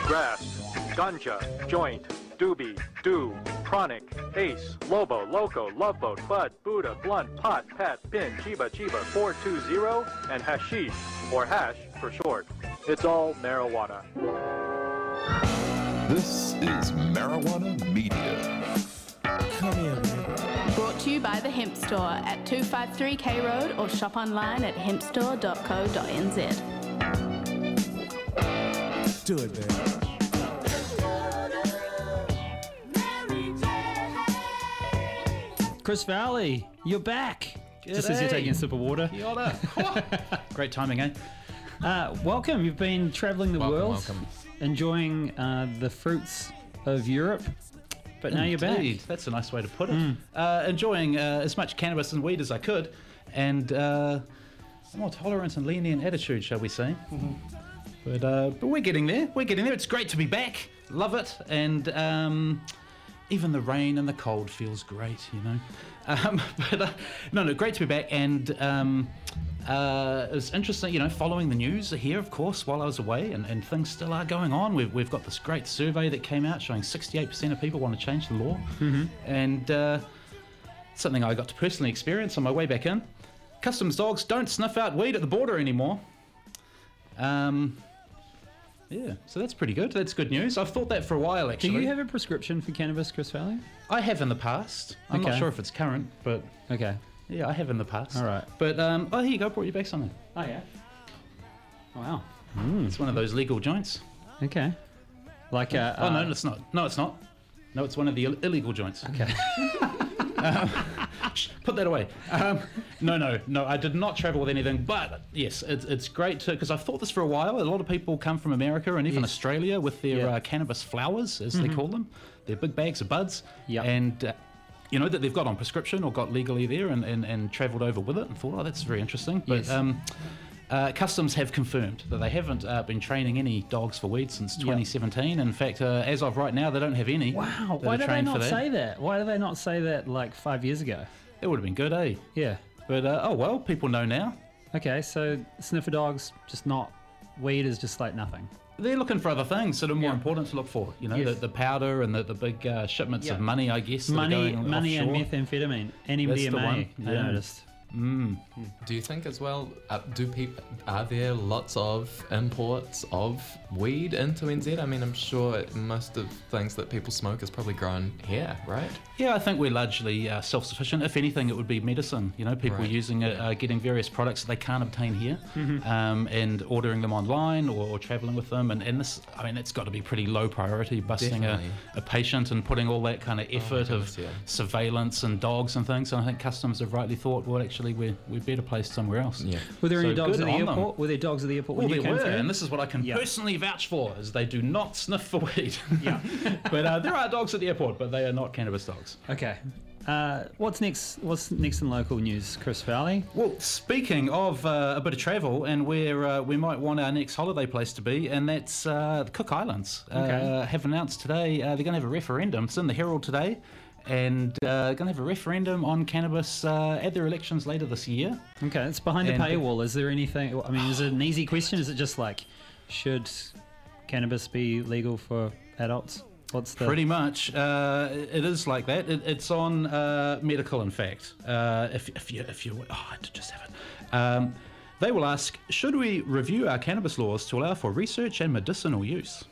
grass, ganja, joint, doobie, do, chronic, ace, lobo, loco, loveboat, bud, Buddha, blunt, pot, pat, pin, chiba, 420, and hashish, or hash for short. It's all marijuana. This is Marijuana Media. Come here, man. Brought to you by the Hemp Store at 253 K Road or shop online at hempstore.co.nz. Do it, man. Chris Valley, you're back. Just as you're taking a sip of water. Kia ora. Great timing, eh? Welcome. You've been travelling the world, Welcome. enjoying the fruits of Europe, but now you're back. Indeed. That's a nice way to put it. Enjoying as much cannabis and weed as I could, and a more tolerant and lenient attitude, shall we say. But we're getting there. We're getting there. It's great to be back. Love it. And even the rain and the cold feels great, you know. No, great to be back. And it was interesting, you know, following the news here, of course, while I was away, and things still are going on. We've got this great survey that came out showing 68% of people want to change the law. And something I got to personally experience on my way back in. Customs dogs don't sniff out weed at the border anymore. Yeah, so that's pretty good. That's good news. I've thought that for a while, Do actually. you have a prescription for cannabis, Chris Valley? I have in the past. I'm not Okay. sure if it's current, but Okay. yeah, I have in the past. All right. But, here you go, brought you back something. Oh, yeah. Wow. It's one of those legal joints. Okay. Like Oh, no, it's not. No, it's not. No, it's one of the illegal joints. Okay. Put that away. No, I did not travel with anything, but yes, it's great to, because I've thought this for a while. A lot of people come from America and even Australia with their Yeah. cannabis flowers, as they call them, their big bags of buds, Yep. and you know, that they've got on prescription or got legally there and travelled over with it, and thought, oh, that's very interesting. But Yes. Customs have confirmed that they haven't been training any dogs for weed since 2017. In fact, as of right now, they don't have any. Wow. that Why are did they trained for not that. say that? Why did they not say that like 5 years ago? It would have been good, eh? Yeah. But oh well, people know now. Okay, so sniffer dogs, just not weed is just like nothing. They're looking for other things that are more Yeah. important to look for. You know, Yes. the powder and the big shipments Yeah. of money, I guess. That are Money going and offshore. methamphetamine, That's the one, NMDMA, I yeah. noticed. Do you think as well, are there lots of imports of weed into NZ? I mean, I'm sure most of things that people smoke is probably grown here, right? Yeah, I think we're largely self-sufficient. If anything, it would be medicine. You know, people Right. using it, getting various products that they can't obtain here, and ordering them online or travelling with them. And this, I mean, it's got to be pretty low priority, busting Definitely. a patient and putting all that kind of effort goodness, of yeah. surveillance and dogs and things. And I think customs have rightly thought, well, actually, we're better placed somewhere else. Yeah. Were there any So dogs good at the on them. airport? Were there dogs at the airport Well, when you there came were, through? and this is what I can Yeah. personally vouch for, is they do not sniff for weed. Yeah. But there are dogs at the airport, but they are not cannabis dogs. Okay. What's next? What's next in local news, Chris Valley? Well, speaking of a bit of travel and where we might want our next holiday place to be, and that's the Cook Islands. Okay. Have announced today they're going to have a referendum. It's in the Herald today, and going to have a referendum on cannabis at their elections later this year. Okay, it's behind a And- paywall. Is there anything? I mean, is it an easy question? Is it just like, should cannabis be legal for adults? What's the Pretty much, it is like that. It's on medical, in fact. If you, I did just have it. They will ask, should we review our cannabis laws to allow for research and medicinal use?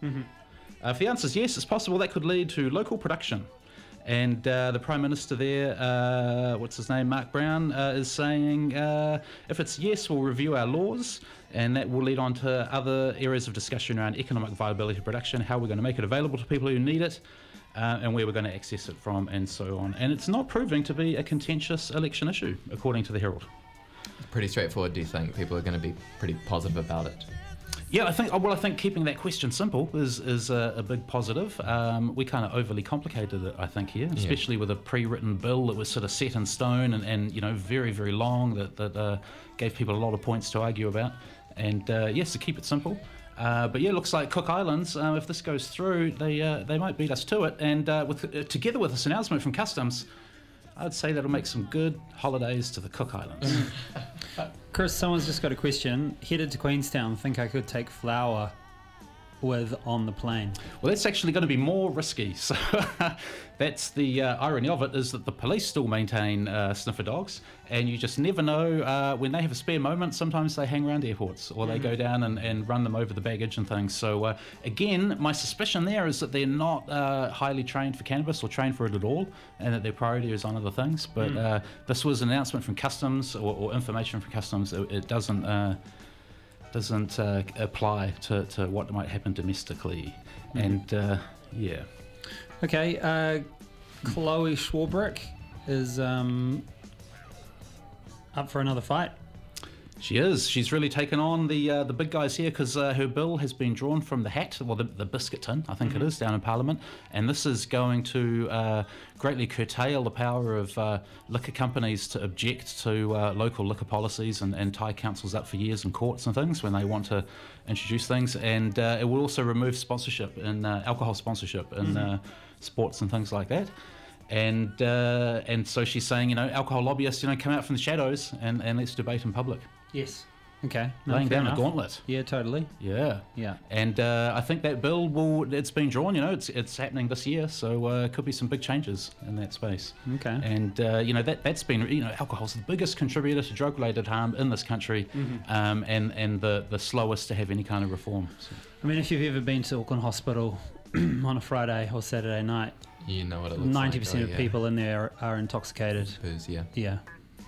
If the answer is yes, it's possible that could lead to local production. And the Prime Minister there, what's his name, Mark Brown, is saying if it's yes, we'll review our laws, and that will lead on to other areas of discussion around economic viability of production, how we're going to make it available to people who need it, and where we're going to access it from, and so on. And it's not proving to be a contentious election issue, according to the Herald. Pretty straightforward. Do you think people are going to be pretty positive about it? Yeah, I think keeping that question simple is a big positive. We kind of overly complicated it, I think, here, especially with a pre-written bill that was sort of set in stone and you know, very, very long that gave people a lot of points to argue about. And yes, to keep it simple. But yeah, it looks like Cook Islands, if this goes through, they might beat us to it. And together with this announcement from Customs, I'd say that'll make some good holidays to the Cook Islands. Chris, someone's just got a question. Headed to Queenstown, think I could take flour with on the plane? Well, that's actually going to be more risky. So that's the irony of it, is that the police still maintain sniffer dogs, and you just never know when they have a spare moment. Sometimes they hang around airports, or they go down and run them over the baggage and things. So again, my suspicion there is that they're not highly trained for cannabis or trained for it at all, and that their priority is on other things. But this was an announcement from Customs, or information from Customs. It doesn't apply to what might happen domestically. And yeah. Okay, Chloe Swarbrick is up for another fight. She is. She's really taken on the big guys here, because her bill has been drawn from the hat, well, the biscuit tin, I think it is, down in Parliament. And this is going to greatly curtail the power of liquor companies to object to local liquor policies and tie councils up for years in courts and things when they want to introduce things. And it will also remove sponsorship and alcohol sponsorship in sports and things like that. And so she's saying, alcohol lobbyists, come out from the shadows and let's debate in public. Yes. Okay. No, Laying fair down enough. a gauntlet. Yeah, totally. Yeah. Yeah. And I think that bill it's been drawn, it's happening this year, so could be some big changes in that space. Okay. And, that's been, alcohol's the biggest contributor to drug-related harm in this country, and the slowest to have any kind of reform. So. I mean, if you've ever been to Auckland Hospital on a Friday or Saturday night, You know what it looks like. 90% of people in there are intoxicated. Booze, yeah. Yeah.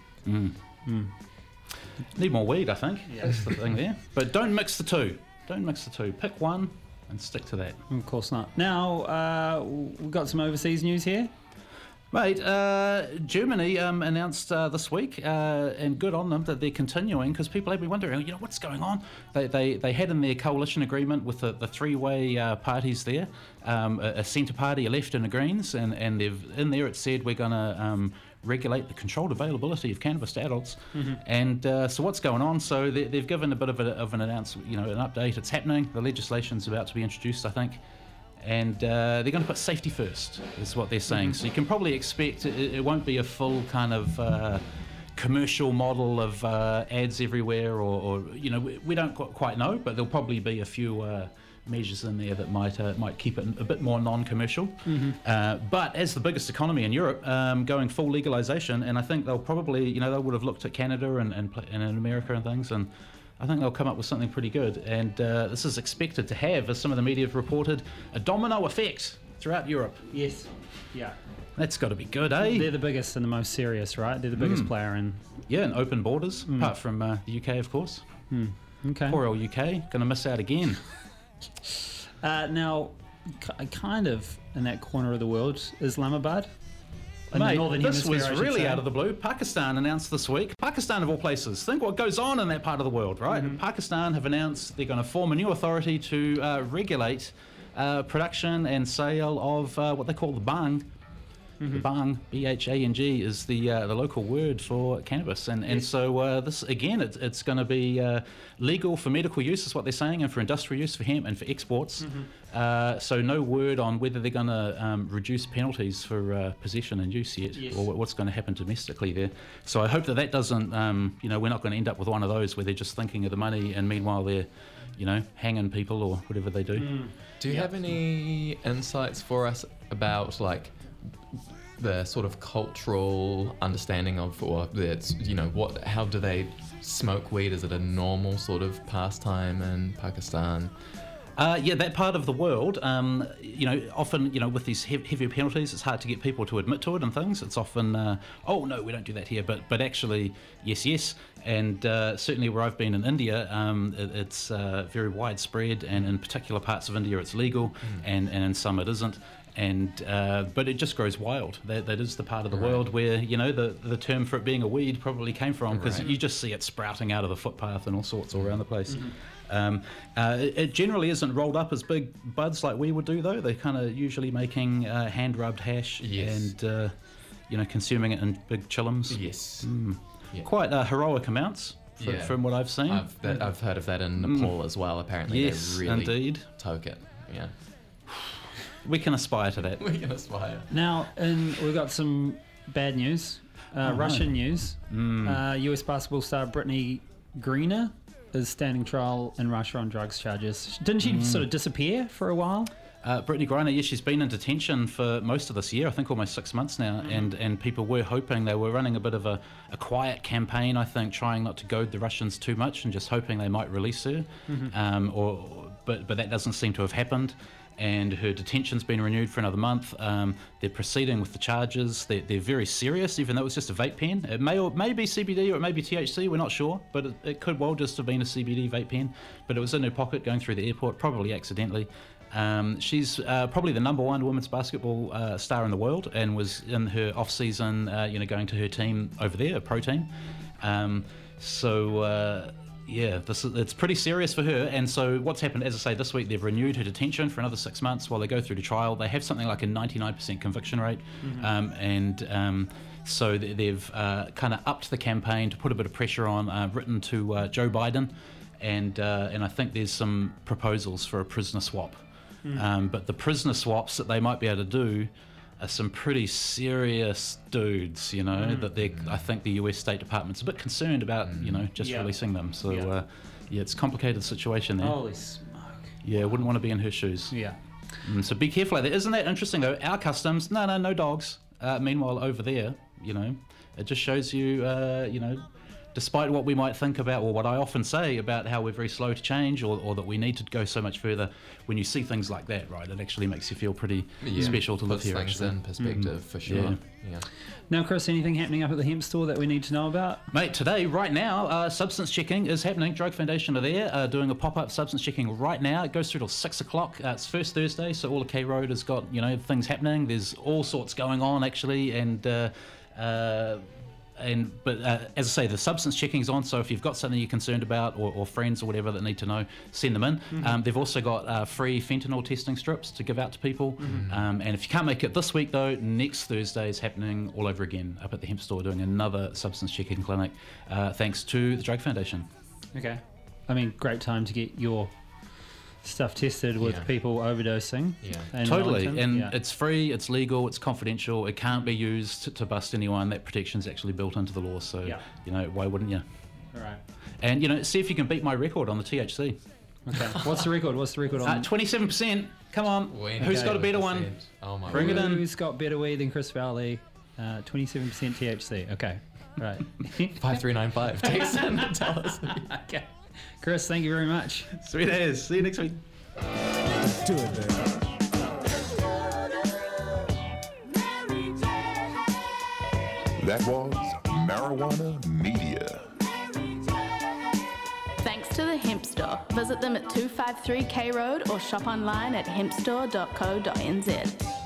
Need more weed, I think. Yeah. That's the thing there. But don't mix the two. Pick one and stick to that. Of course not. Now, we've got some overseas news here. Mate, Germany announced this week, and good on them, that they're continuing, because people have been wondering, what's going on? They had in their coalition agreement with the three-way parties there, a centre party, a left, and a Greens, and they've in there it said we're going to regulate the controlled availability of cannabis to adults. And so what's going on? So they've given a bit of an announcement, an update. It's happening. The legislation's about to be introduced, I think. And they're going to put safety first, is what they're saying. So you can probably expect it won't be a full kind of commercial model of ads everywhere, or we don't quite know, but there'll probably be a few measures in there that might keep it a bit more non-commercial. But as the biggest economy in Europe, going full legalization, and I think they'll probably, they would have looked at Canada and in America and things, and I think they'll come up with something pretty good. And this is expected to have, as some of the media have reported, a domino effect throughout Europe. Yes. Yeah. That's got to be good, eh? They're the biggest and the most serious, right? They're the biggest player in... Yeah, and open borders, apart from the UK, of course. Okay. Poor old UK, going to miss out again. Now, kind of in that corner of the world, Islamabad. In the Mate, northern this hemisphere, was I should really say. out of the blue. Pakistan announced this week. Pakistan, of all places. Think what goes on in that part of the world, right? Pakistan have announced they're going to form a new authority to regulate production and sale of what they call the bhang. The bhang, B-H-A-N-G, is the local word for cannabis. And so this, again, it's going to be legal for medical use, is what they're saying, and for industrial use, for hemp, and for exports. So no word on whether they're going to reduce penalties for possession and use yet, or what's going to happen domestically there. So I hope that doesn't, we're not going to end up with one of those where they're just thinking of the money, and meanwhile they're, hanging people or whatever they do. Do you have any insights for us about, like, the sort of cultural understanding of, or that's, how do they smoke weed? Is it a normal sort of pastime in Pakistan? Yeah, that part of the world, often, with these heavier penalties, it's hard to get people to admit to it and things. It's often, oh, no, we don't do that here. But actually, yes. And certainly where I've been in India, it's very widespread. And in particular parts of India, it's legal. And in some, it isn't. And but it just grows wild. That is the part of the world where the term for it being a weed probably came from, because you just see it sprouting out of the footpath and all sorts all around the place. It generally isn't rolled up as big buds like we would do, though. They're kind of usually making hand rubbed hash and consuming it in big chillums. Yes. Yeah. Quite heroic amounts from what I've seen. I've heard of that in Nepal as well. Apparently, yes, they really indeed. toke it. Yeah. We can aspire to that. We can aspire. Now, we've got some bad news. Russian news. US basketball star Brittany Griner is standing trial in Russia on drugs charges. Didn't she sort of disappear for a while? Brittany Griner, yes, she's been in detention for most of this year, I think almost 6 months now, and people were hoping, they were running a bit of a quiet campaign, I think, trying not to goad the Russians too much and just hoping they might release her, but that doesn't seem to have happened, and her detention's been renewed for another month. They're proceeding with the charges. They're very serious, even though it's just a vape pen. It may be CBD or it may be THC, we're not sure, but it could well just have been a CBD vape pen, but it was in her pocket going through the airport, probably accidentally. She's probably the number one women's basketball star in the world, and was in her off season, going to her team over there, a pro team. It's pretty serious for her. And so what's happened, as I say, this week they've renewed her detention for another 6 months while they go through the trial. They have something like a 99% conviction rate, so they've kind of upped the campaign to put a bit of pressure on, written to Joe Biden, and I think there's some proposals for a prisoner swap. But the prisoner swaps that they might be able to do are some pretty serious dudes, that I think the US State Department's a bit concerned about, releasing them. So, it's a complicated situation there. Holy smoke. Yeah, wouldn't want to be in her shoes. Yeah. So be careful out there. Isn't that interesting, though? Our customs, no dogs. Meanwhile, over there, it just shows you, despite what we might think about, or what I often say about how we're very slow to change, or that we need to go so much further, when you see things like that, right, it actually makes you feel pretty special to live Puts here. things Actually, in perspective for sure. Yeah. Now, Chris, anything happening up at the hemp store that we need to know about? Mate, today, right now, substance checking is happening. Drug Foundation are there doing a pop-up substance checking right now. It goes through till 6 o'clock. It's first Thursday, so all of K Road has got things happening. There's all sorts going on actually, But as I say, the substance checking is on, so if you've got something you're concerned about, or friends or whatever that need to know, send them in. They've also got free fentanyl testing strips to give out to people. And if you can't make it this week, though, next Thursday is happening all over again up at the hemp store, doing another substance checking clinic, thanks to the Drug Foundation. Okay. Great time to get your stuff tested with people overdosing. Yeah. Totally, and it's free, it's legal, it's confidential, it can't be used to bust anyone. That protection's actually built into the law, so why wouldn't you? All right. And see if you can beat my record on the THC. Okay. What's the record? on 27%. Come on. Who's got a better one? Oh my Bring God. it in. Who's got better weed than Chris Valley? 27% THC. Okay. Right. 5395. Text in and tell us. Okay. Chris, thank you very much. Sweet as. See you next week. Let's do it, man. That was Marijuana Media. Thanks to the Hemp Store. Visit them at 253 K Road or shop online at hempstore.co.nz.